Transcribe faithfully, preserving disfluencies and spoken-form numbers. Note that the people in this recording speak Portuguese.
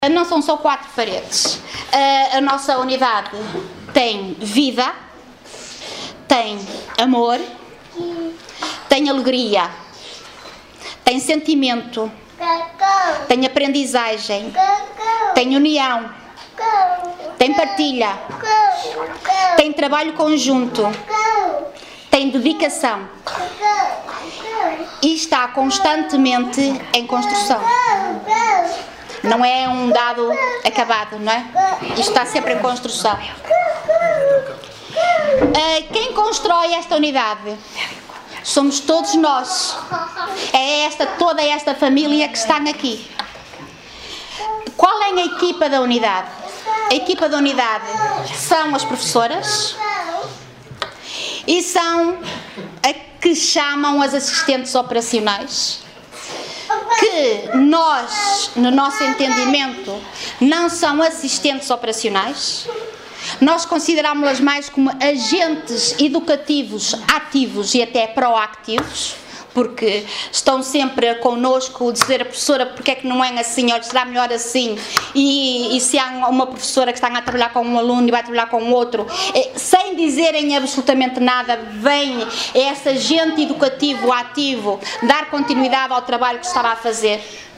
Não são só quatro paredes. A nossa unidade tem vida, tem amor, tem alegria, tem sentimento, tem aprendizagem, tem união, tem partilha, tem trabalho conjunto, tem dedicação e está constantemente em construção. Não é um dado acabado, não é? Isto está sempre em construção. Quem constrói esta unidade? Somos todos nós. É esta, toda esta família que está aqui. Qual é a equipa da unidade? A equipa da unidade são as professoras e são a que chamam as assistentes operacionais, que nós, no nosso entendimento, não são assistentes operacionais. Nós consideramos-las mais como agentes educativos ativos e até proativos, porque estão sempre connosco a dizer a professora porque é que não é assim, ou será melhor assim, e, e se há uma professora que está a trabalhar com um aluno e vai trabalhar com outro, é, sem dizerem absolutamente nada, vem esse agente educativo ativo dar continuidade ao trabalho que estava a fazer.